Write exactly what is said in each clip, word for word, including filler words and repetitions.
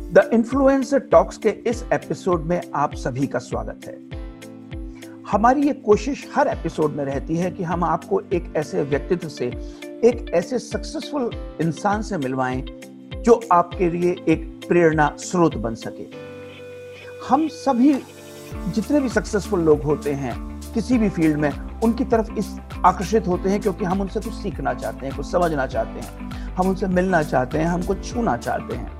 The influencer talks के इस episode में आप सभी का स्वागत है। हमारी ये कोशिश हर एपिसोड में रहती है कि हम आपको एक ऐसे व्यक्तित्व से, एक ऐसे सक्सेसफुल इंसान से मिलवाएं जो आपके लिए एक प्रेरणा स्रोत बन सके। हम सभी जितने भी सक्सेसफुल लोग होते हैं किसी भी फील्ड में, उनकी तरफ इस आकर्षित होते हैं क्योंकि हम उनसे कुछ सीखना चाहते हैं, कुछ समझना चाहते हैं, हम उनसे मिलना चाहते हैं, हम कुछ छूना चाहते हैं।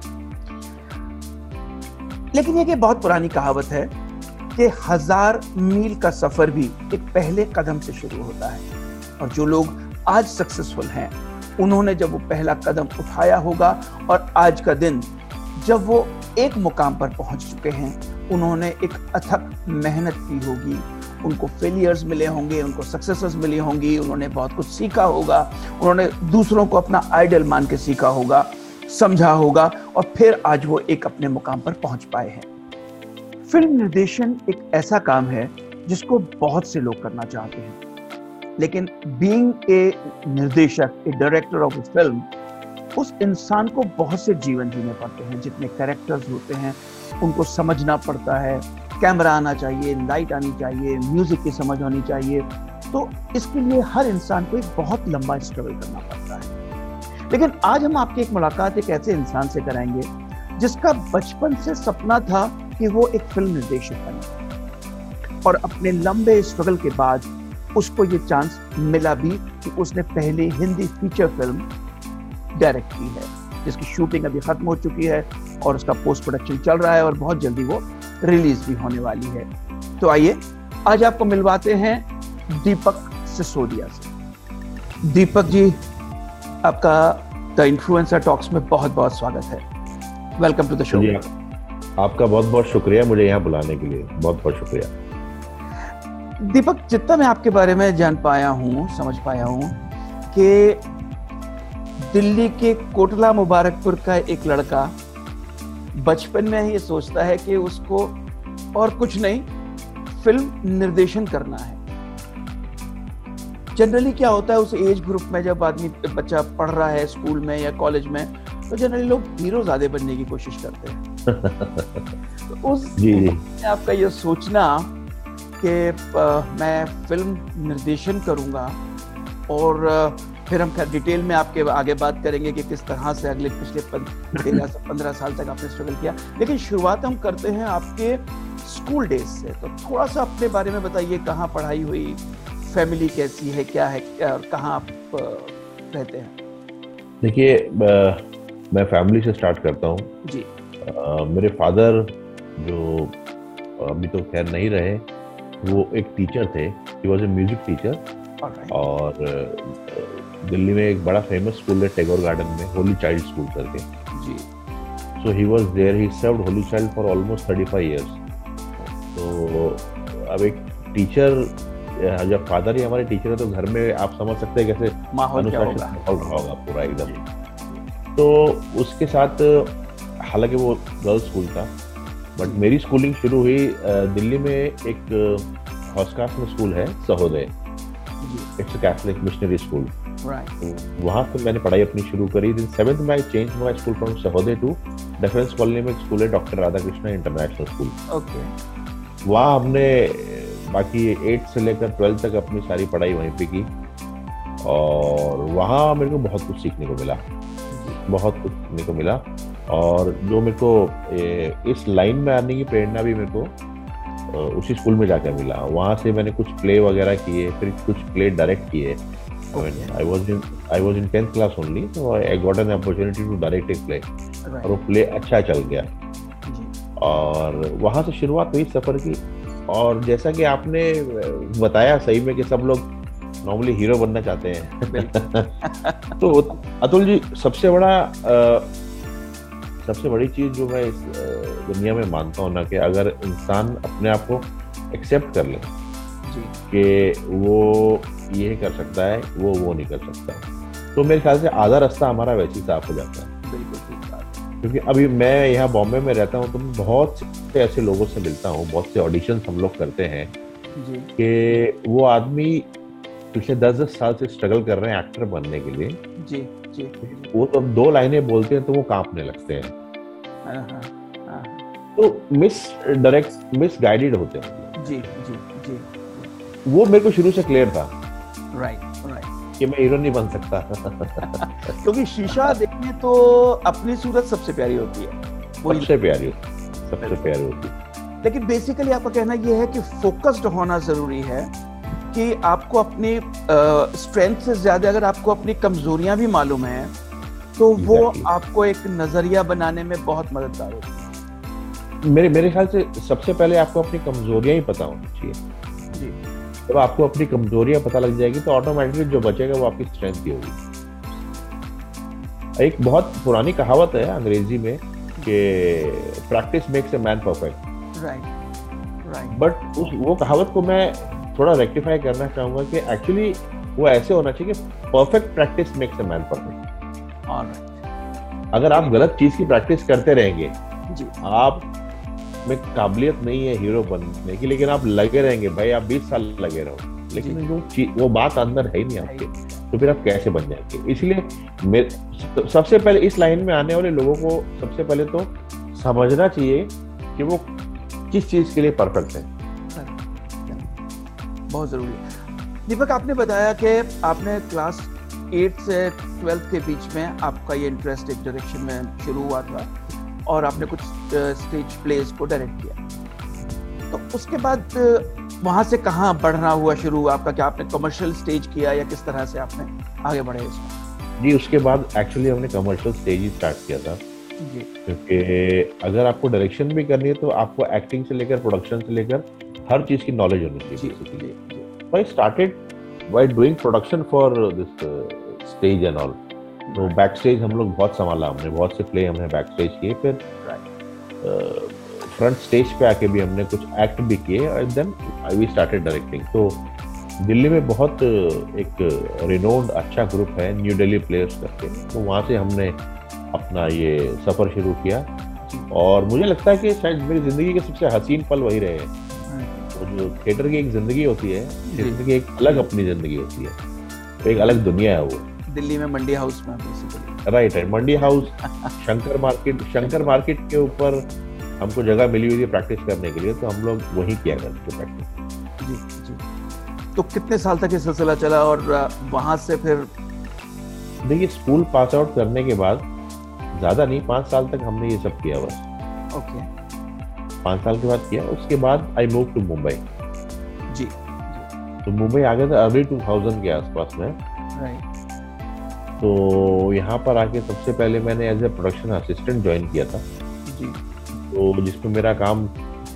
लेकिन ये बहुत पुरानी कहावत है कि हजार मील का सफर भी एक पहले कदम से शुरू होता है। और जो लोग आज सक्सेसफुल हैं, उन्होंने जब वो पहला कदम उठाया होगा और आज का दिन जब वो एक मुकाम पर पहुंच चुके हैं, उन्होंने एक अथक मेहनत की होगी, उनको फेलियर्स मिले होंगे, उनको सक्सेसेस मिली होंगी, उन्होंने बहुत कुछ सीखा होगा, उन्होंने दूसरों को अपना आइडल मान के सीखा होगा, समझा होगा और फिर आज वो एक अपने मुकाम पर पहुंच पाए हैं। फिल्म निर्देशन एक ऐसा काम है जिसको बहुत से लोग करना चाहते हैं, लेकिन बीइंग ए निर्देशक, a director of a film, उस इंसान को बहुत से जीवन जीने पड़ते हैं। जितने कैरेक्टर्स होते हैं उनको समझना पड़ता है, कैमरा आना चाहिए, लाइट आनी चाहिए, म्यूजिक की समझ होनी चाहिए। तो इसके लिए हर इंसान को एक बहुत लंबा स्ट्रगल करना पड़ता है। लेकिन आज हम आपकी एक मुलाकात एक ऐसे इंसान से कराएंगे जिसका बचपन से सपना था कि वो एक फिल्म निर्देशक बने, और अपने लंबे स्ट्रगल के बाद उसको ये चांस मिला भी कि उसने पहले हिंदी फीचर फिल्म डायरेक्ट की है, जिसकी शूटिंग अभी खत्म हो चुकी है और उसका पोस्ट प्रोडक्शन चल रहा है और बहुत जल्दी वो रिलीज भी होने वाली है। तो आइए आज आपको मिलवाते हैं दीपक सिसोदिया से। दीपक जी, आपका द इन्फ्लुएंसर टॉक्स में बहुत बहुत स्वागत है। Welcome to the show. आपका बहुत बहुत शुक्रिया मुझे यहाँ बुलाने के लिए, बहुत बहुत शुक्रिया। दीपक, जितना मैं आपके बारे में जान पाया हूँ, समझ पाया हूँ कि दिल्ली के कोटला मुबारकपुर का एक लड़का बचपन में ये सोचता है कि उसको और कुछ नहीं, फिल्म निर्देशन करना है। जनरली क्या होता है उस एज ग्रुप में, जब आदमी बच्चा पढ़ रहा है स्कूल में या कॉलेज में, तो जनरली लोग हीरो ज़्यादा बनने की कोशिश करते हैं। तो उस जी जी आपका ये सोचना कि मैं फिल्म निर्देशन करूंगा, और फिर हम खैर डिटेल में आपके आगे बात करेंगे कि किस तरह से अगले पिछले तेरह से पंद्रह साल तक आपने स्ट्रगल किया। लेकिन शुरुआत हम करते हैं आपके स्कूल डेज से। तो थोड़ा सा अपने बारे में बताइए, कहाँ पढ़ाई हुई, फैमिली कैसी है, क्या है, और कहाँ आप रहते हैं? देखिए, मैं फैमिली से स्टार्ट करता हूँ जी। आ, मेरे फादर, जो अभी तो खैर नहीं रहे, वो एक टीचर थे। He was a music teacher, और दिल्ली में एक बड़ा फेमस स्कूल है टैगोर गार्डन में, होली चाइल्ड स्कूल करके जी। So he was there, he served Holy Child for almost thirty five years. तो अब एक टीचर, जब फादर ही हमारे टीचर है, तो घर में आप समझ सकते हैं कैसे माहौल क्या होगा, होगा पूरा एकदम। तो उसके साथ, हालांकि वो गर्ल्स स्कूल था, बट मेरी स्कूलिंग शुरू हुई दिल्ली में एक हॉस्कास में स्कूल है, Sahodaya. It's a Catholic missionary school. वहाँ से मैंने पढ़ाई अपनी शुरू करी। दिन सेवेंथ में I change my school from Sahodaya to Defence Colony में एक स्कूल है, doctor Radha Krishna international school. Okay. वहाँ हमने बाकी एट से लेकर ट्वेल्थ तक अपनी सारी पढ़ाई वहीं पे की, और वहाँ मेरे को बहुत कुछ सीखने को मिला, बहुत कुछ सीखने को मिला। और जो मेरे को इस लाइन में आने की प्रेरणा भी मेरे को उसी स्कूल में जाकर मिला। वहाँ से मैंने कुछ प्ले वगैरह किए, फिर कुछ प्ले डायरेक्ट किए। I was in I was in tenth class only, तो I got an opportunity to direct a play, और वो प्ले अच्छा चल गया। और वहाँ से शुरुआत हुई सफर की। और जैसा कि आपने बताया, सही में कि सब लोग नॉर्मली हीरो बनना चाहते हैं। तो अतुल जी, सबसे बड़ा आ, सबसे बड़ी चीज जो मैं इस दुनिया में मानता हूँ ना, कि अगर इंसान अपने आप को एक्सेप्ट कर ले कि वो ये कर सकता है, वो वो नहीं कर सकता, तो मेरे ख्याल से आधा रास्ता हमारा वैसे ही साफ हो जाता है। बिल्कुल ठीक बात। क्योंकि अभी मैं यहाँ बॉम्बे में रहता हूँ, तो मैं बहुत से ऐसे लोगों से मिलता हूँ, बहुत से ऑडिशन हम लोग करते हैं कि वो आदमी पिछले दस दस साल से स्ट्रगल कर रहे हैं एक्टर बनने के लिए। जी जी। वो तो दो लाइनें बोलते हैं तो वो कांपने लगते हैं। हाँ, हाँ, हाँ, तो मिस डायरेक्ट मिस गाइडेड होते हैं। जी जी जी, वो मेरे को शुरू से क्लियर था राइट राइट, कि मैं हीरो नहीं बन सकता। क्योंकि शीशा देखने तो अपनी सूरत सबसे प्यारी होती है, वही सबसे प्यारी सबसे प्यारी होती है। लेकिन बेसिकली आपका कहना यह है कि फोकस्ड होना जरूरी है, कि आपको अपनी स्ट्रेंथ से ज्यादा अगर आपको अपनी कमजोरियां भी मालूम है तो वो Exactly. आपको एक नजरिया बनाने में बहुत मददगार होती है। मेरे मेरे ख्याल से सबसे पहले आपको अपनी कमजोरियां ही पता होनी चाहिए। जी, जब आपको अपनी कमजोरियां पता लग जाएगी तो ऑटोमेटिकली जो बचेगा वो आपकी स्ट्रेंथ ही होगी। एक बहुत पुरानी कहावत है अंग्रेजी में कि practice makes a man perfect. Right right, but उस वो कहावत को मैं थोड़ा रेक्टिफाई करना चाहूंगा कि एक्चुअली वो ऐसे होना चाहिए कि perfect practice makes a man perfect. Alright, अगर आप गलत चीज की प्रैक्टिस करते रहेंगे, जी, आप में काबिलियत नहीं है हीरो बनने की, लेकिन आप लगे रहेंगे, भाई आप बीस साल लगे रहो, लेकिन जी। जो चीज वो बात अंदर है ही नहीं आपके, तो फिर आप कैसे बन जाएंगे। इसलिए मेरे सबसे पहले इस लाइन में आने वाले लोगों को सबसे पहले तो समझना चाहिए कि वो किस चीज के लिए परफेक्ट है। बहुत जरूरी है। दीपक, आपने बताया कि आपने क्लास एट से ट्वेल्थ के बीच में आपका ये इंटरेस्ट एक डायरेक्शन में शुरू हुआ था और आपने कुछ स्टेज प्लेस को डायरेक्ट किया, तो उसके बाद वहां से कहाँ बढ़ना हुआ शुरू हुआ आपका? क्या आपने कमर्शियल स्टेज किया या किस तरह से आपने आगे बढ़े इसमें? जी, उसके बाद एक्चुअली हमने कमर्शियल स्टेज ही स्टार्ट किया था, जी, क्योंकि अगर आपको डायरेक्शन भी करनी है तो आपको एक्टिंग से लेकर प्रोडक्शन से लेकर हर चीज की नॉलेज होनी जी, चाहिए। जी, जी, So I started by doing production for this uh, stage and all. तो बैक स्टेज हम लोग बहुत संभाला, हमने बहुत से प्ले हमने बैक स्टेज किए, फिर फ्रंट स्टेज पे आके भी हमने कुछ एक्ट भी किए, और देन वी स्टार्टेड डायरेक्टिंग। तो दिल्ली में बहुत एक रिनोन्ड अच्छा ग्रुप है न्यू दिल्ली प्लेयर्स करके, तो वहाँ से हमने अपना ये सफर शुरू किया। और मुझे लगता है कि शायद मेरी जिंदगी के सबसे हसीन पल वही रहे हैं। तो जो थिएटर की एक जिंदगी होती है, थिएटर की एक अलग अपनी जिंदगी होती है, तो एक अलग दुनिया है वो। दिल्ली में मंडी हाउस में बेसिकली। राइट है, Mandi House, Shankar Market, Shankar Market के ऊपर हमको जगह मिली हुई थी प्रैक्टिस करने के लिए, तो हम लोग वहीं किया करते थे प्रैक्टिस। जी जी, तो कितने साल तक ये सिलसिला चला और वहां से फिर? देखिए, स्कूल पास आउट करने के बाद ज्यादा नहीं, पाँच साल तक हमने ये सब किया बस। ओके, पाँच साल के बाद किया। उसके बाद आई मूव टू मुंबई। जी, तो मुंबई आ गया था अर्ली टू थाउजेंड के आसपास में। राइट, तो यहाँ पर आके सबसे पहले मैंने as a production assistant join किया था, जी, तो जिसमें मेरा काम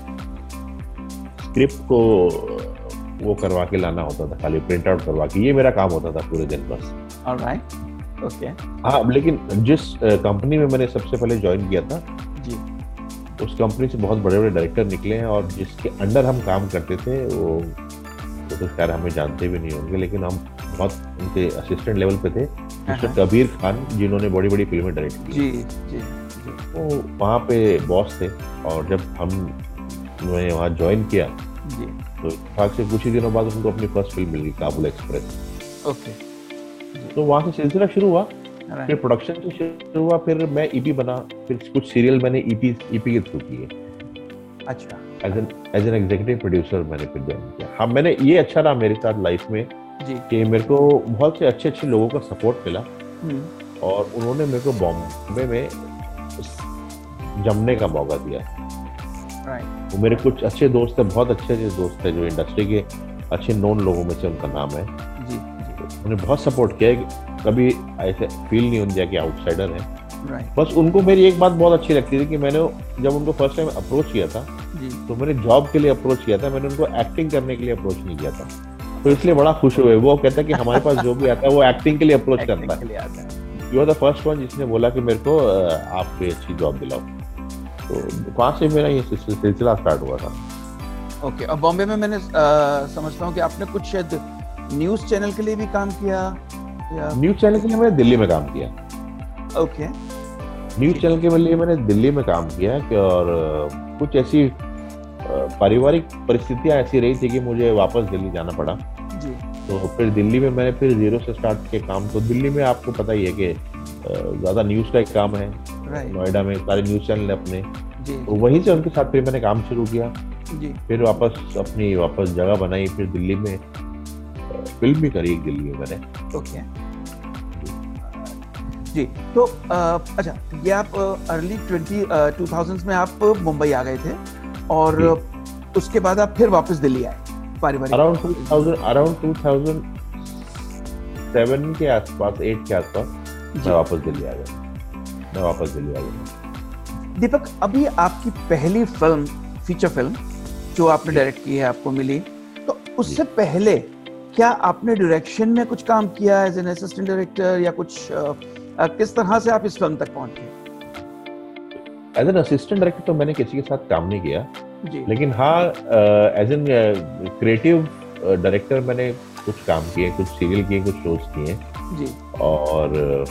स्क्रिप्ट को वो करवा के लाना होता था, खाली प्रिंट आउट करवा के, ये मेरा काम होता था पूरे दिन बस। ऑलराइट, ओके, हाँ, लेकिन जिस कंपनी में मैंने सबसे पहले ज्वाइन किया था, जी, उस कंपनी से बहुत बड़े बड़े डायरेक्टर निकले हैं, और जिसके अंडर हम काम करते थे वो तो, तो खैर हमें जानते भी नहीं होंगे, लेकिन हम बहुत उनके असिस्टेंट लेवल पे थे। मिस्टर कबीर खान, जिन्होंने बड़ी बड़ी फिल्में डायरेक्ट की, जी, जी, जी, वो वहाँ पे बॉस थे। और जब हम मैंने वहाँ ज्वाइन किया, जी, तो इत्तेफाक से कुछ ही दिनों बाद उनको अपनी फर्स्ट फिल्म मिल गई, काबुल एक्सप्रेस। ओके, तो वहाँ से सिलसिला शुरू हुआ, फिर राइट, प्रोडक्शन से शुरू हुआ, फिर मैं ईपी बना, फिर कुछ सीरियल मैंने ईपी ईपी के थ्रू किए, अच्छा, as an as an executive producer मैंने फिर ज्वाइन किया। हाँ, मैंने ये अच्छा रहा मेरे साथ लाइफ में जी, कि मेरे को बहुत से अच्छे अच्छे लोगों का सपोर्ट मिला, हम्म, और उन्होंने मेरे को बॉम्बे में जमने का मौका दिया। राइट, वो मेरे कुछ अच्छे दोस्त थे, बहुत अच्छे अच्छे दोस्त थे, जो इंडस्ट्री के अच्छे नोन लोगों में से उनका नाम है। जी, जी, उन्होंने बहुत सपोर्ट किया, कभी ऐसे फील नहीं होने दिया कि आउटसाइडर है। राइट, बस उनको मेरी एक बात बहुत अच्छी लगती थी कि मैंने जब उनको फर्स्ट टाइम अप्रोच किया था, जी, तो मैंने जॉब के लिए अप्रोच किया था, मैंने उनको एक्टिंग करने के लिए अप्रोच नहीं किया था। तो इसलिए बड़ा खुश हुए। वो कहता है कि हमारे पास जो भी आता है वो एक्टिंग के लिए अप्रोच करता है। You are the first one जिसने बोला कि मेरे को आप कोई अच्छी जॉब दिलाओ। तो वहाँ से मेरा ये सिलसिला स्टार्ट हुआ था। ओके, और बॉम्बे में मैंने आ, समझता हूँ कि आपने कुछ शायद न्यूज़ चैनल के लिए भी काम किया या? न्यूज़ चैनल के लिए मैंने दिल्ली में काम किया। ओके, न्यूज़ चैनल के लिए मैंने दिल्ली में काम किया कि और कुछ ऐसी पारिवारिक परिस्थितियां ऐसी रही थी कि मुझे वापस दिल्ली जाना पड़ा। जी, तो फिर दिल्ली में मैंने फिर जीरो से स्टार्ट किए काम। तो दिल्ली में आपको पता ही है कि ज्यादा न्यूज का एक काम है, नोएडा में सारे न्यूज चैनल है अपने, तो वहीं से उनके साथ फिर मैंने काम शुरू किया जी। फिर वापस अपनी वापस जगह बनाई, फिर दिल्ली में फिल्म भी करी दिल्ली में मैंने। ओके जी। तो आ, अच्छा, ये आप अर्ली ट्वेंटी टू थाउजेंड्स में आप मुंबई आ गए थे और उसके बाद आप फिर वापस दिल्ली आए पारिवारिक? Around two thousand around two thousand seven के आसपास, एट के आसपास मैं वापस दिल्ली आ गया मैं वापस दिल्ली आ गया दीपक, अभी आपकी पहली फिल्म, फीचर फिल्म जो आपने डायरेक्ट की है, आपको मिली, तो उससे पहले क्या आपने डायरेक्शन में कुछ काम किया एज एन असिस्टेंट डायरेक्टर या कुछ? आ, आ, किस तरह से आप इस फिल्म तक पहुंचे? एज एन असिस्टेंट डायरेक्टर तो मैंने किसी के साथ काम नहीं किया जी। लेकिन हाँ, एज एन क्रिएटिव डायरेक्टर मैंने कुछ काम किए, कुछ सीरियल किए, कुछ शोज किए जी। और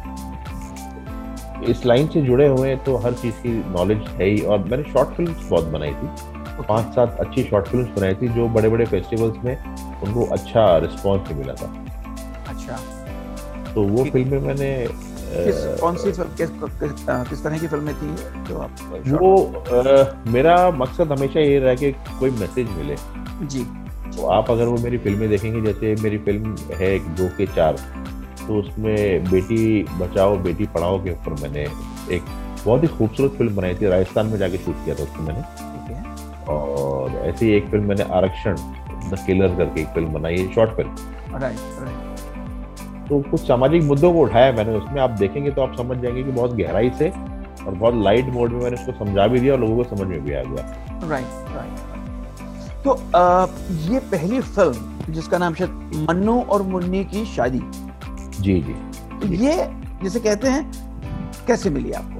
इस लाइन से जुड़े हुए हैं तो हर चीज की नॉलेज है ही। और मैंने शॉर्ट फिल्म्स बहुत बनाई थी, okay. पांच सात अच्छी शॉर्ट फिल्म्स बनाई थी जो बड़े बड़े फेस्टिवल्स में उनको अच्छा रिस्पॉन्स भी मिला था। अच्छा, तो वो फिल्में मैंने किस कौन सी फिल्म, किस, किस, किस तरह की फिल्में थी जो आप? वो आ, मेरा मकसद हमेशा ये रहा कि कोई मैसेज मिले जी। तो आप अगर वो मेरी फिल्में देखेंगे, जैसे मेरी फिल्म है एक दो के चार, तो उसमें बेटी बचाओ बेटी पढ़ाओ के ऊपर मैंने एक बहुत ही खूबसूरत फिल्म बनाई थी, राजस्थान में जाके शूट किया था उसको मैंने। okay. और ऐसी ही एक फिल्म मैंने आरक्षण द किलर करके एक फिल्म बनाई है, शॉर्ट फिल्म। Right right. तो कुछ सामाजिक मुद्दों को उठाया मैंने उसमें, आप देखेंगे तो आप समझ जाएंगे कि बहुत गहराई से और बहुत लाइट मोड में मैंने उसको समझा भी दिया और लोगों को समझ में भी आ गया। Right right. तो आ, ये पहली फिल्म जिसका नाम शायद मन्नू और मुन्नी की शादी, जी जी, ये जिसे कहते हैं, कैसे मिली आपको?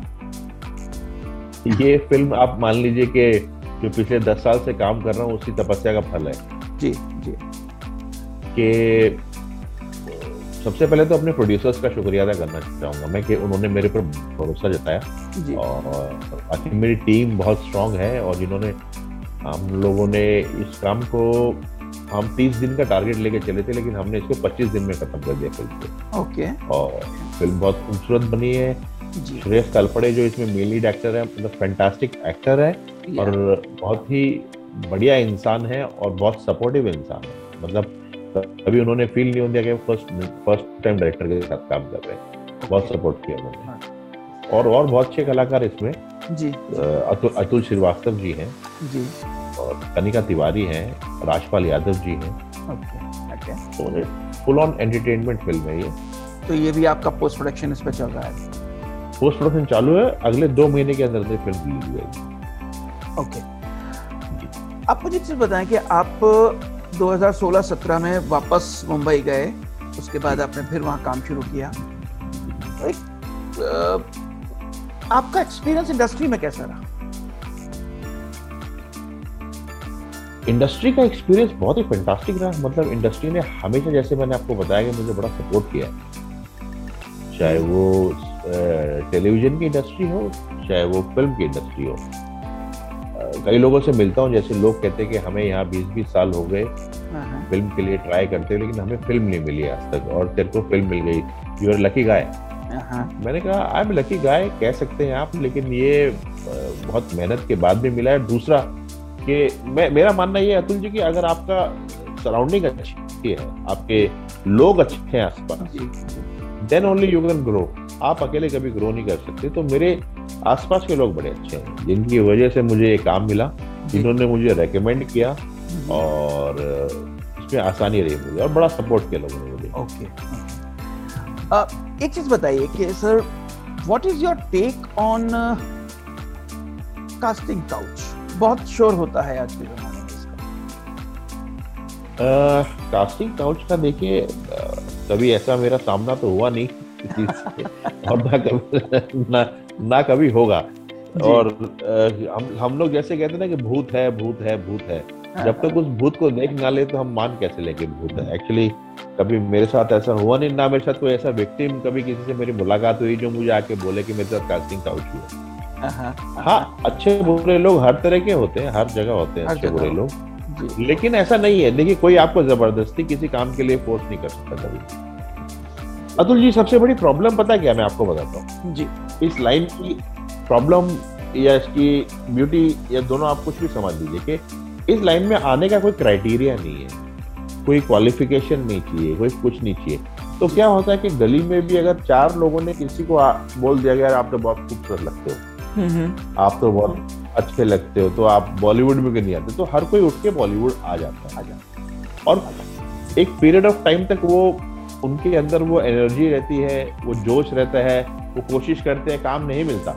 ये फिल्म आप मान लीजिए कि जो पिछले दस साल से काम कर रहा हूँ उसकी तपस्या का फल है जी जी। कि सबसे पहले तो अपने प्रोड्यूसर्स का शुक्रिया अदा करना चाहूंगा मैं कि उन्होंने मेरे पर भरोसा जताया जी। और बाकी मेरी टीम बहुत स्ट्रांग है और जिन्होंने, हम लोगों ने इस काम को, हम तीस दिन का टारगेट लेके चले थे लेकिन हमने इसको पच्चीस दिन में खत्म कर दिया फिल्म को। ओके। और फिल्म बहुत खूबसूरत बनी है। श्रेयस तलपड़े जो इसमें मेन लीड एक्टर है, मतलब फैंटास्टिक एक्टर है और बहुत ही बढ़िया इंसान है और बहुत सपोर्टिव इंसान है। मतलब कभी उन्होंने फील नहीं होता कि फर्स्ट फर्स्ट टाइम डायरेक्टर के साथ काम कर रहे हैं, बहुत सपोर्ट किया उन्होंने। और और बहुत अच्छे कलाकार इसमें जी। अतुल अतुल श्रीवास्तव जी हैं जी, और कनिका तिवारी हैं, राजपाल यादव जी हैं। Okay okay. तो फुल ऑन एंटरटेनमेंट फिल्म है ये। तो ये भी आपका पोस्ट प्रोडक्शन इस पे चल रहा है? पोस्ट प्रोडक्शन चालू है, अगले दो महीने के अंदर फिल्म रिलीज हो जाएगी। ओके। आप मुझे चीज बताएं कि आप दो हज़ार सोलह सत्रह में वापस मुंबई गए, उसके बाद आपने फिर वहां काम शुरू किया। तो एक, आ, आपका एक्सपीरियंस इंडस्ट्री में कैसा रहा? इंडस्ट्री का एक्सपीरियंस बहुत ही फैंटास्टिक रहा। मतलब इंडस्ट्री ने हमेशा, जैसे मैंने आपको बताया, कि मुझे बड़ा सपोर्ट किया है, चाहे वो टेलीविजन की इंडस्ट्री हो, चाहे वो फिल्म की इंडस्ट्री हो। कई लोगों से मिलता हूँ, जैसे लोग कहते हैं कि हमें यहाँ बीस बीस साल हो गए फिल्म के लिए ट्राई करते हुए, लेकिन हमें फिल्म नहीं मिली आज तक, और तेरे को फिल्म मिल गई, यू आर लकी गाय। मैंने कहा आई एम लकी गाय कह सकते हैं आप, लेकिन ये बहुत मेहनत के बाद भी मिला है। दूसरा कि मैं, मेरा मानना ये है अतुल जी, कि अगर आपका सराउंडिंग अच्छी है, आपके लोग अच्छे हैं आसपास, then only you can grow. आप अकेले कभी ग्रो नहीं कर सकते। तो मेरे आसपास के लोग बड़े अच्छे हैं, जिनकी वजह से मुझे ये काम मिला, जिन्होंने मुझे रेकमेंड किया और इसमें आसानी रही मुझे, और बड़ा सपोर्ट किया लोगों ने मुझे। ओके। एक चीज बताइए कि sir, what is your take on casting couch? बहुत शोर होता है आज के जमाने में इसका। कास्टिंग काउच का देखिए, कभी ऐसा मेरा सामना तो हुआ नहीं किसी से, और ना कभी ना, ना कभी होगा। और आ, हम हम लोग जैसे कहते हैं ना कि भूत है भूत है भूत है, जब तक उस भूत को देख ना ले तो हम मान कैसे लेंगे भूत है। एक्चुअली कभी मेरे साथ ऐसा हुआ नहीं, ना मेरे साथ कोई ऐसा विक्टिम, कभी किसी से मेरी मुलाकात हुई जो मुझे आके बोले कि मेरे साथ कास्टिंग काउच हुआ। हाँ, अच्छे बुरे लोग हर तरह के होते हैं, हर जगह होते हैं अच्छे बुरे लोग, लेकिन ऐसा नहीं है। देखिए, कोई आपको जबरदस्ती किसी काम के लिए फोर्स नहीं कर सकता कभी। अतुल जी, सबसे बड़ी प्रॉब्लम पता है क्या, मैं आपको बताता हूँ जी इस लाइन की प्रॉब्लम या इसकी ब्यूटी, या दोनों आप कुछ भी समझ लीजिए कि इस लाइन में आने का कोई क्राइटेरिया नहीं है, कोई क्वालिफिकेशन नहीं चाहिए, कोई कुछ नहीं चाहिए। तो क्या होता है कि गली में भी अगर चार लोगों ने किसी को आ, बोल दिया गया आप तो बहुत खूबसूरत लगते हो, आप तो बहुत अच्छे लगते हो, तो आप बॉलीवुड में क्यों नहीं आते, तो हर कोई उठ के बॉलीवुड आ जाता है। और एक पीरियड ऑफ टाइम तक वो उनके अंदर वो एनर्जी रहती है, वो जोश रहता है, वो कोशिश करते हैं, काम नहीं मिलता।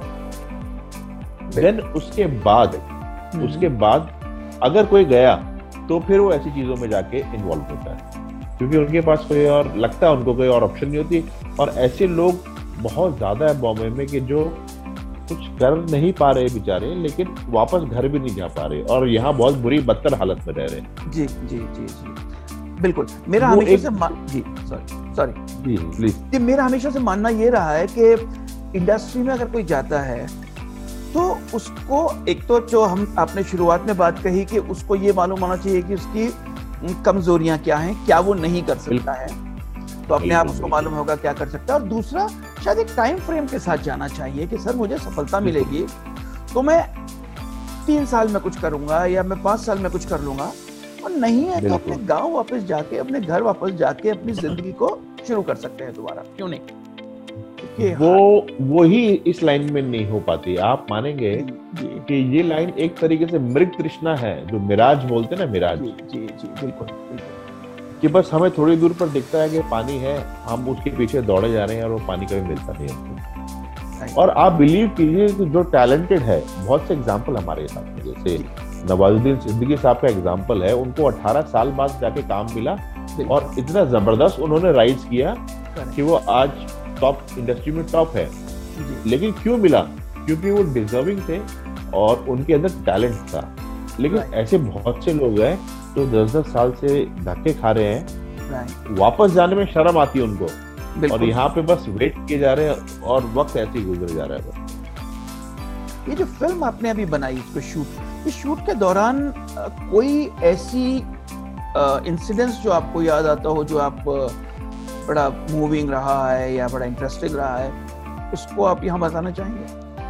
देन उसके बाद उसके बाद अगर कोई गया तो फिर वो ऐसी चीजों में जाके इन्वॉल्व होता है, क्योंकि उनके पास कोई और लगता है, उनको कोई और ऑप्शन नहीं होती। और ऐसे लोग बहुत ज्यादा है बॉम्बे में कि जो कुछ कर नहीं पा रहे बेचारे, लेकिन वापस घर भी नहीं जा पा रहे और यहाँ बहुत बुरी बदतर हालत में रह रहे हैं। जी जी जी जी बिल्कुल। मेरा हमेशा एक... से मा... जी सॉरी सॉरी जी प्लीज जी मेरा हमेशा से मानना ये रहा है कि इंडस्ट्री में अगर कोई जाता है तो उसको एक तो जो हम आपने शुरुआत में बात कही कि उसको ये मालूम होना चाहिए कि उसकी कमजोरियां क्या हैं, क्या वो नहीं कर सकता है, तो अपने आप उसको मालूम होगा क्या कर सकता है। और दूसरा शायद एक टाइम फ्रेम के साथ जाना चाहिए कि सर मुझे सफलता मिलेगी तो मैं तीन साल में कुछ करूंगा या मैं पांच साल में कुछ कर लूंगा, और नहीं है तो अपने गांव वापस जाके, अपने घर वापस जाके अपनी जिंदगी को शुरू कर सकते हैं दोबारा, क्यों नहीं? वो वो ही इस लाइन में नहीं हो पाती। आप मानेंगे कि ये लाइन एक तरीके से मृग तृष्णा है, जो मिराज बोलते हैं ना, मिराज। जी जी जी बिल्कुल बिल्कुल। कि बस हमें थोड़ी दूर पर दिखता है कि पानी है, हम उसके पीछे दौड़े जा रहे हैं और वो पानी कभी मिलता नहीं हमको। और आप बिलीव कीजिए कि जो टैलेंटेड है, बहुत से एग्जाम्पल हमारे साथ में, जैसे नवाजुद्दीन सिद्दीकी साहब का एग्जाम्पल है, उनको अठारह साल बाद जाके काम मिला और इतना जबरदस्त उन्होंने राइज किया कि वो आज टॉप इंडस्ट्री में टॉप है। लेकिन क्यों मिला? क्योंकि वो डिजर्विंग थे और उनके अंदर टैलेंट था। लेकिन ऐसे बहुत से लोग हैं जो दस दस साल से धक्के खा रहे हैं, वापस जाने में शर्म आती है उनको, और यहाँ पे बस वेट किए जा रहे हैं और वक्त ऐसे ही गुजर जा रहा है बस। ये जो फिल्म आपने अभी बनाई, इसको शूट इस शूट के दौरान कोई ऐसी इंसिडेंट्स जो आपको याद आता हो, जो आप बड़ा मूविंग रहा है या बड़ा इंटरेस्टिंग रहा है, उसको आप यहाँ बताना चाहेंगे?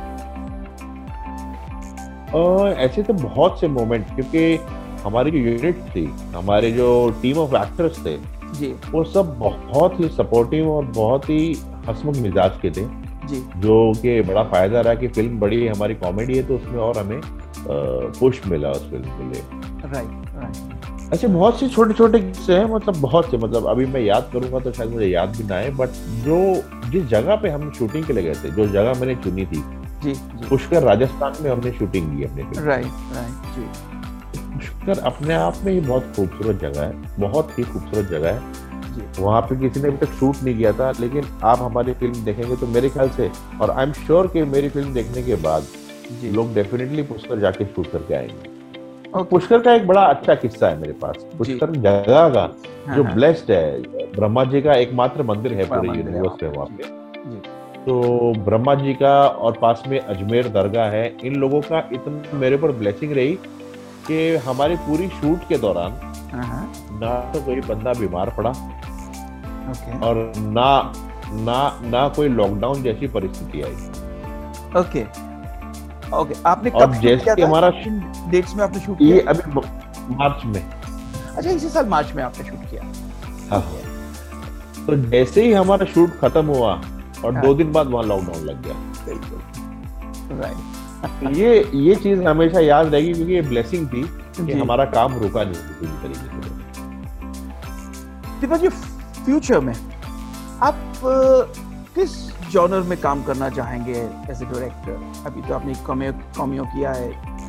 uh, ऐसे तो बहुत से मोमेंट, क्योंकि हमारी जो यूनिट थी, हमारे जो टीम ऑफ एक्टर्स थे जी, वो सब बहुत ही सपोर्टिव और बहुत ही हंसमुख मिजाज के थे जी, जो कि बड़ा फायदा रहा कि फिल्म बड़ी हमारी कॉमेडी है तो उसमें और हमें पुश मिला उस फिल्म के लिए। Right right. ऐसे बहुत से छोटे छोटे किस्से हैं, मतलब बहुत से, मतलब अभी मैं याद करूंगा तो शायद मुझे याद भी ना आए, बट जो जिस जगह पे हम शूटिंग के लिए गए थे, जो जगह मैंने चुनी थी जी, जी। पुष्कर राजस्थान में हमने शूटिंग की अपने फिल्म। राइट राइट जी। पुष्कर अपने आप में ही बहुत खूबसूरत जगह है, बहुत ही खूबसूरत जगह है। वहाँ पे किसी ने अभी तक शूट नहीं किया था, लेकिन आप हमारी फिल्म देखेंगे तो मेरे ख्याल से, और आई एम श्योर कि मेरी फिल्म देखने के बाद लोग डेफिनेटली पुष्कर जाके शूट करके आएंगे। और पुष्कर का एक बड़ा अच्छा किस्सा है मेरे पास। पुष्कर जगह का जो ब्लेस्ड है, ब्रह्मा जी का एकमात्र मंदिर है पूरे यूनिवर्स में वहाँ पे, तो ब्रह्मा जी का, और पास में अजमेर दरगाह है। इन लोगों का इतना मेरे पर ब्लेसिंग रही कि हमारी पूरी शूट के दौरान ना तो कोई बंदा बीमार पड़ा और ना ना ना कोई लॉकडाउन जैसी परिस्थिति आई। Okay okay. आपने कब जैसे हमारा डेट्स में आपने शूट किया? ये अभी मार्च में। अच्छा, इसी साल मार्च में आपने शूट किया? हाँ। तो जैसे ही हमारा शूट खत्म हुआ और हाँ। दो दिन बाद वहाँ लॉकडाउन लग गया। बिल्कुल राइट। ये ये चीज हमेशा याद रहेगी, क्योंकि ये ब्लेसिंग थी कि हमारा काम रुका नहीं किसी तरीके से। दीपक जी, फ्यूचर में आप किस जॉनर में काम करना चाहेंगे एज ए डायरेक्टर? अभी तो आपने कॉमियो किया है।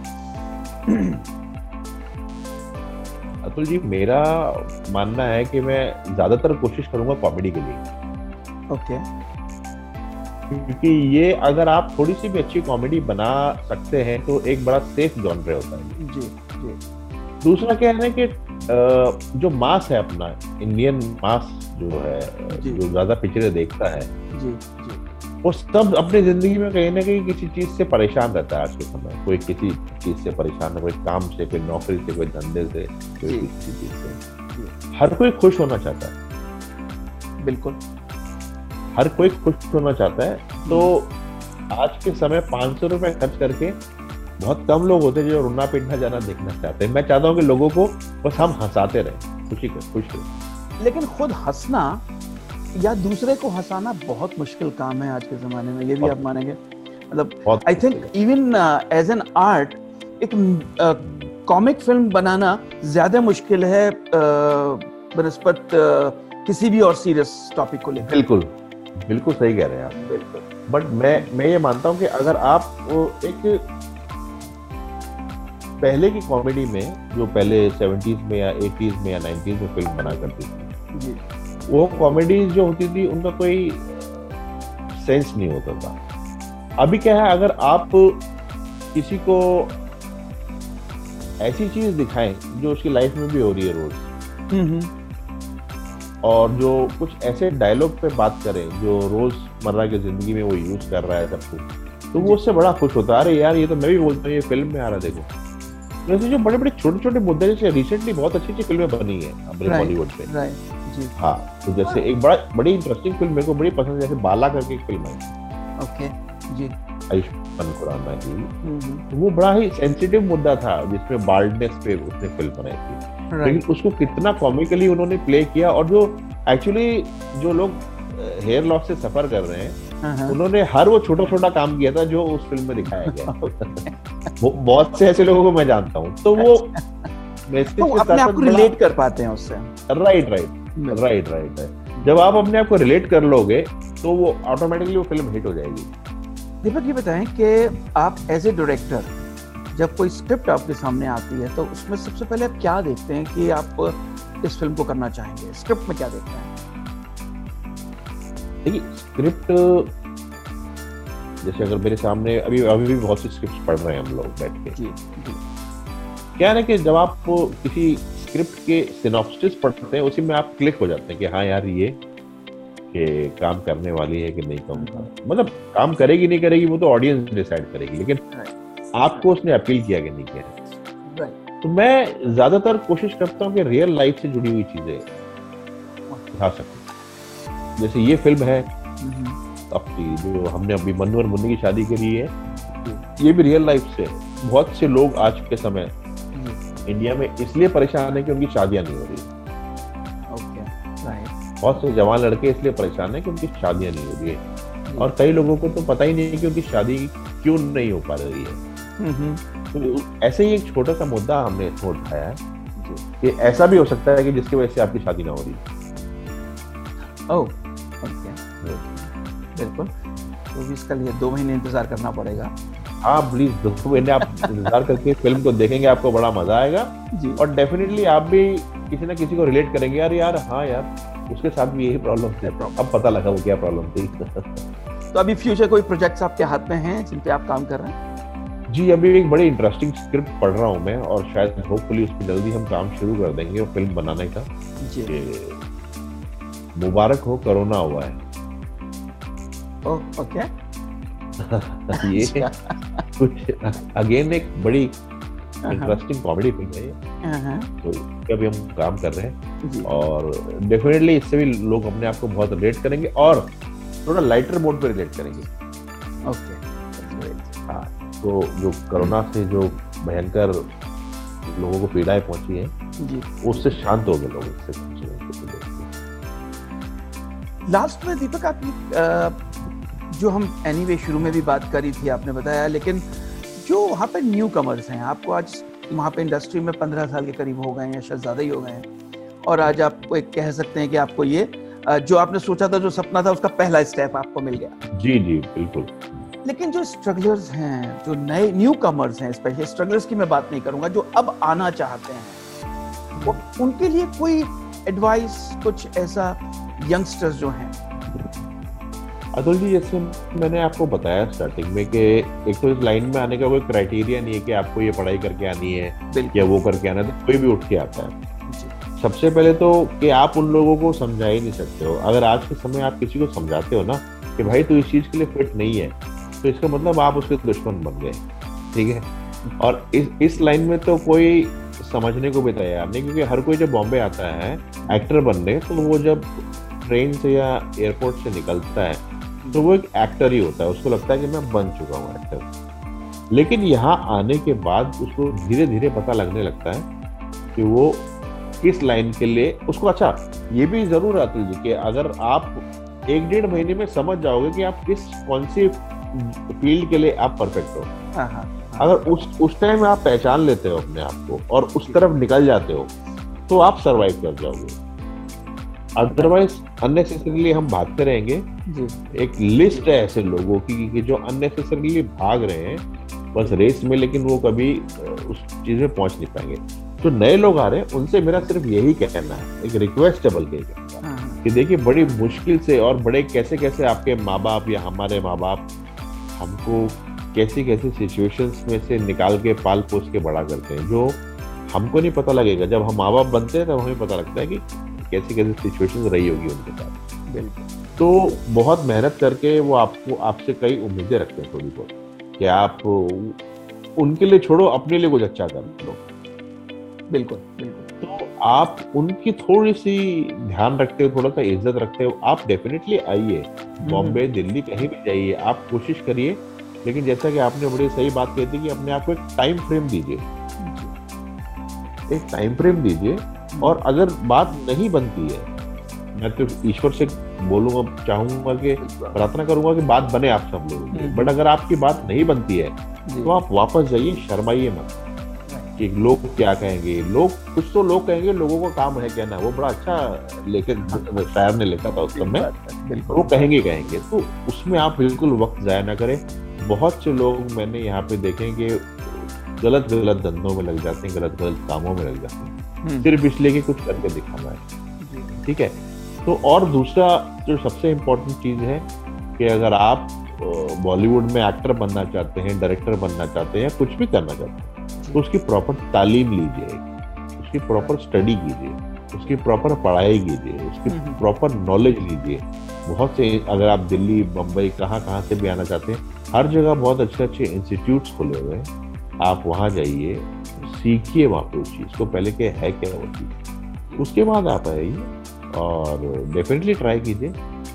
अतुल जी, मेरा मानना है कि मैं ज्यादातर कोशिश करूंगा कॉमेडी के लिए। ओके। क्योंकि ये अगर आप थोड़ी सी भी अच्छी कॉमेडी बना सकते हैं तो एक बड़ा सेफ जॉनर होता है। जी जी। दूसरा क्या है कि जो मास है अपना, इंडियन मास जो है, जो ज्यादा पिक्चरें देखता है, जी जी, वो सब अपनी जिंदगी में कहीं ना कहीं किसी चीज से परेशान रहता है आज के समय। कोई किसी चीज से परेशान है, कोई काम से, कोई नौकरी से, कोई धंधे से, कोई किसी चीज से। हर कोई खुश होना चाहता है। बिल्कुल। हर कोई खुश होना चाहता है, तो आज के समय पाँच सौ रुपए खर्च करके बहुत कम लोग होते हैं जो रोना पिटना जाना देखना चाहते हैं। मैं चाहता हूँ कि लोगों को बस हम हंसाते रहें, खुशी कर खुश करें। लेकिन खुद हंसना या दूसरे को हंसाना बहुत मुश्किल काम है आज के जमाने में, ये भी आप मानेंगे? मतलब I think even as an art एक कॉमिक uh, फिल्म बनाना ज्यादा मुश्किल है बनस्पत uh, किसी भी और सीरियस टॉपिक को लेकर। बिल्कुल बिल्कुल सही कह रहे हैं आप। बिल्कुल। बट मैं मैं ये मानता हूँ कि अगर आप एक पहले की कॉमेडी में, जो पहले सेवेंटीज में या एटीज में या नाइन्टीज में फिल्म बना करती थी, वो कॉमेडी जो होती थी उनका कोई सेंस नहीं होता था। अभी क्या है, अगर आप किसी को ऐसी चीज दिखाएं जो उसकी लाइफ में भी हो रही है रोज, और जो कुछ ऐसे डायलॉग पे बात करें जो रोजमर्रा की जिंदगी में वो यूज कर रहा है सब कुछ, तो वो उससे बड़ा खुश होता है। अरे यार ये तो मैं भी बोलता हूँ, ये फिल्म में आ रहा, देखो। वैसे जो बड़े बड़े छोटे छोटे मुद्दे, जैसे रिसेंटली बहुत अच्छी अच्छी फिल्में बनी है अपने बॉलीवुड पे। जी। हाँ, तो जैसे एक बड़ा बड़ी इंटरेस्टिंग फिल्म मेरे को बड़ी पसंद है, जैसे बाला करके एक फिल्म है। ओके जी। आयुष्मान खुराना की, तो वो बड़ा ही सेंसिटिव मुद्दा था जिसमें बाल्डनेस पे उसने फिल्म बनाई थी, लेकिन उसको कितना कॉमिकली उन्होंने प्ले किया। और जो एक्चुअली जो लोग हेयर लॉस से सफर कर रहे हैं, उन्होंने हर वो छोटा छोटा काम किया था जो उस फिल्म में दिखाया गया। वो बहुत से ऐसे लोगों को मैं जानता हूँ, तो वो मैसेज तो अपने आप को रिलेट कर पाते हैं उससे। राइट राइट राइट राइट जब आप अपने आप को रिलेट कर लोगे तो वो ऑटोमेटिकली वो फिल्म हिट हो जाएगी। दीपक, ये बताएं कि आप एज ए डायरेक्टर जब कोई स्क्रिप्ट आपके सामने आती है तो उसमें सबसे पहले आप क्या देखते हैं कि आप इस फिल्म को करना चाहेंगे? स्क्रिप्ट में क्या देखते हैं? देखिए, स्क्रिप्ट जैसे अगर मेरे सामने अभी अभी भी बहुत सी स्क्रिप्ट पढ़ रहे हैं हम लोग बैठ के, जी, जी। क्या है ना कि जब आप किसी स्क्रिप्ट के सिनॉप्सिस पढ़ते हैं, उसी में आप क्लिक हो जाते हैं कि हाँ यार ये कि काम करने वाली है कि नहीं काम कर, मतलब काम करेगी नहीं करेगी वो तो ऑडियंस डिसाइड करेगी, लेकिन आपको उसने अपील किया कि नहीं किया। तो मैं ज्यादातर कोशिश करता हूँ कि रियल लाइफ से जुड़ी हुई चीजें दिखा सकूं। जैसे ये फिल्म है अपनी जो हमने अभी मन्नू और मुन्नी की शादी करी है, ये भी रियल लाइफ से। बहुत से लोग आज के समय इंडिया में इसलिए परेशान है कि उनकी शादियां नहीं हो रही। बहुत से जवान लड़के इसलिए परेशान है कि उनकी शादियां नहीं हो रही है, और कई लोगों को तो पता ही नहीं है कि उनकी शादी क्यों नहीं हो पा रही है। तो ऐसे ही एक छोटा सा मुद्दा हमने इसमें उठाया है कि ऐसा भी हो सकता है कि जिसकी वजह से आपकी शादी ना हो रही। ओह, बिल्कुल। तो भी इसका लिए दो महीने इंतजार करना पड़ेगा। हाँ प्लीज, दो महीने आप इंतजार करके फिल्म को देखेंगे, आपको बड़ा मजा आएगा जी। और डेफिनेटली आप भी किसी ना किसी को रिलेट करेंगे, यार यार हाँ यार उसके साथ भी यही प्रॉब्लम थी, अब पता लगा वो क्या प्रॉब्लम थी। तो अभी फ्यूचर कोई प्रोजेक्ट्स आपके हाथ में हैं जिन पे आप काम कर रहे हैं? जी, अभी एक बड़ी इंटरेस्टिंग स्क्रिप्ट पढ़ रहा हूँ मैं, और शायद होपफुली उस पर जल्दी हम काम शुरू कर देंगे वो फिल्म बनाने का। मुबारक हो कोरोना हुआ है। Oh, okay. ये कुछ अगेन एक बड़ी इंटरेस्टिंग कॉमेडी फिल्म है ये, तो इसके अभी हम काम कर रहे हैं, और डेफिनेटली इससे भी लोग अपने आप को बहुत रिलेट करेंगे और थोड़ा लाइटर मोड पे रिलेट करेंगे। ओके, हाँ, तो जो कोरोना से जो भयंकर लोगों को पीड़ाएं पहुंची हैं, उससे शांत हो गए लोग इससे। लास्ट में दीपक, आप जो हम एनीवे शुरू में भी बात करी थी, आपने बताया, लेकिन जो वहाँ पे न्यू कमर्स हैं, आपको आज वहाँ पे इंडस्ट्री में पंद्रह साल के करीब हो गए हैं या शायद ज़्यादा ही हो गए हैं, और आज आपको एक कह सकते हैं कि आपको ये जो आपने सोचा था, जो सपना था, उसका पहला स्टेप आपको मिल गया। जी जी बिल्कुल। लेकिन जो स्ट्रगलर्स हैं, जो नए न्यू कमर्स हैं, स्पेशली स्ट्रगलर्स की मैं बात नहीं करूँगा, जो अब आना चाहते हैं, वो उनके लिए कोई एडवाइस, कुछ ऐसा यंगस्टर्स जो हैं? अतुल जी, जैसे मैंने आपको बताया स्टार्टिंग में कि एक तो इस लाइन में आने का कोई क्राइटेरिया नहीं है कि आपको ये पढ़ाई करके आनी है या वो करके आना है, तो कोई भी उठ के आता है। सबसे पहले तो कि आप उन लोगों को समझा ही नहीं सकते हो। अगर आज के समय आप किसी को समझाते हो ना कि भाई तू इस चीज के लिए फिट नहीं है, तो इसका मतलब आप उसके दुश्मन बन गए, ठीक है। और इस इस लाइन में तो कोई समझने को भी तैयार नहीं, क्योंकि हर कोई जब बॉम्बे आता है एक्टर बनने, तो वो जब ट्रेन से या एयरपोर्ट से निकलता है तो वो एक एक्टर ही होता है, उसको लगता है कि मैं बन चुका हूँ एक्टर। लेकिन यहाँ आने के बाद उसको धीरे धीरे पता लगने लगता है कि वो किस लाइन के लिए उसको, अच्छा ये भी जरूर है अतुल जी कि अगर आप एक डेढ़ महीने में समझ जाओगे कि आप किस कौन सी फील्ड के लिए आप परफेक्ट हो, हाँ, हाँ, अगर उस उस टाइम आप पहचान लेते हो अपने आप को और उस तरफ निकल जाते हो तो आप सरवाइव कर जाओगे। अदरवाइज अननेसेसरीली हम भागते रहेंगे। जी। एक लिस्ट है ऐसे लोगों की कि जो अननेसेसरीली भाग रहे हैं बस रेस में, लेकिन वो कभी उस चीज में पहुंच नहीं पाएंगे। तो नए लोग आ रहे हैं, उनसे मेरा सिर्फ यही कहना है, एक रिक्वेस्ट है बल्कि कि देखिए बड़ी मुश्किल से और बड़े कैसे कैसे आपके माँ बाप या हमारे माँ बाप हमको कैसी कैसी सिचुएशंस में से निकाल के पाल पोस के बड़ा करते हैं, जो हमको नहीं पता लगेगा। जब हम माँ बाप बनते हैं तब हमें पता लगता है कि कैसी कैसी सिचुएशंस रही होगी उनके साथ। बिल्कुल। तो बहुत मेहनत करके वो आपको आपसे कई उम्मीदें रखते हैं थोड़ी बहुत, कि आप उनके लिए छोड़ो अपने लिए कुछ अच्छा कर लो। बिल्कुल बिल्कुल। तो आप उनकी थोड़ी सी ध्यान रखते हो, थोड़ा सा इज्जत रखते हो, आप डेफिनेटली आइए, बॉम्बे दिल्ली कहीं भी जाइए, आप कोशिश करिए। लेकिन जैसा कि आपने बड़ी सही बात कही थी कि अपने आप को एक टाइम फ्रेम दीजिए, एक टाइम फ्रेम दीजिए। और अगर बात नहीं बनती है, मैं तो ईश्वर से बोलूंगा, चाहूंगा कि प्रार्थना करूंगा कि बात बने आप सब लोगों की। बट अगर आपकी बात नहीं बनती है तो आप वापस जाइए, शर्माइए मत कि लोग क्या कहेंगे। लोग कुछ तो लोग कहेंगे, लोगों का काम है कहना। वो बड़ा अच्छा लेखक शायर ने लिखा था उस समय, वो कहेंगे कहेंगे तो उसमें आप बिल्कुल वक्त जाया ना करें। बहुत से लोग मैंने यहाँ पे देखेंगे गलत गलत धंधों में लग जाते हैं, गलत गलत कामों में लग जाते हैं, सिर्फ इसलिए कि कुछ करके दिखाना है। ठीक है। तो और दूसरा जो सबसे इम्पोर्टेंट चीज है कि अगर आप बॉलीवुड में एक्टर बनना चाहते हैं, डायरेक्टर बनना चाहते हैं, कुछ भी करना चाहते हैं, तो उसकी प्रॉपर तालीम लीजिए, उसकी प्रॉपर स्टडी कीजिए, उसकी प्रॉपर पढ़ाई कीजिए, उसकी प्रॉपर नॉलेज लीजिए। बहुत से, अगर आप दिल्ली मुंबई कहाँ कहाँ से भी आना चाहते हैं, हर जगह बहुत अच्छे अच्छे इंस्टीट्यूट्स खुले हुए हैं, आप वहाँ जाइए, सीखिए वहाँ पे उस चीज़ को, पहले क्या है क्या वो चीज़, उसके बाद आप आइए और डेफिनेटली ट्राई कीजिए।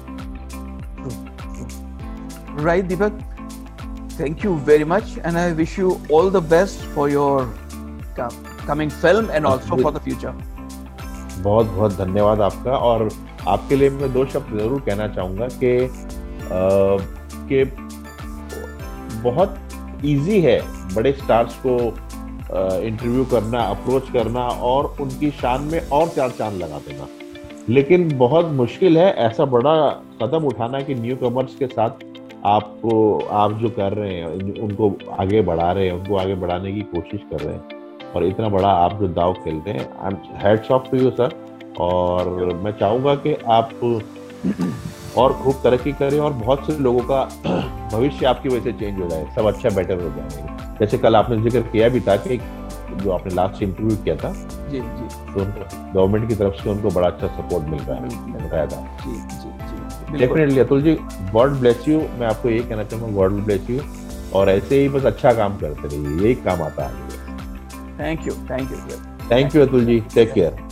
Right Deepak, thank you very much and I wish you all the best for your coming film and also for the future. बहुत बहुत धन्यवाद आपका। और आपके लिए मैं दो शब्द जरूर कहना चाहूँगा कि कि बहुत इजी है बड़े स्टार्स को इंटरव्यू करना, अप्रोच करना और उनकी शान में और चार चांद लगा देना, लेकिन बहुत मुश्किल है ऐसा बड़ा कदम उठाना कि न्यू कमर्स के साथ आपको, आप जो कर रहे हैं उनको आगे बढ़ा रहे हैं, उनको आगे बढ़ाने की कोशिश कर रहे हैं और इतना बड़ा आप जो दाव खेलते हैं, I am hats off to you sir. और मैं चाहूँगा कि आप और खूब तरक्की करें और बहुत से लोगों का भविष्य आपकी वजह से चेंज हो जाए, सब अच्छा बेटर हो जाएंगे। जैसे कल आपने जिक्र किया भी था कि जो आपने लास्ट इंटरव्यू किया था, जी जी, तो गवर्नमेंट की तरफ से उनको बड़ा अच्छा सपोर्ट मिल रहा है, बताया था। जी जी जी, definitely Atul ji, god bless you. मैं आपको यही कहना चाहूँगा, गॉड ब्लेस यू, और ऐसे ही बस अच्छा काम करते रहिए, यही काम आता है। Thank you, thank you, thank you Atul ji, take care.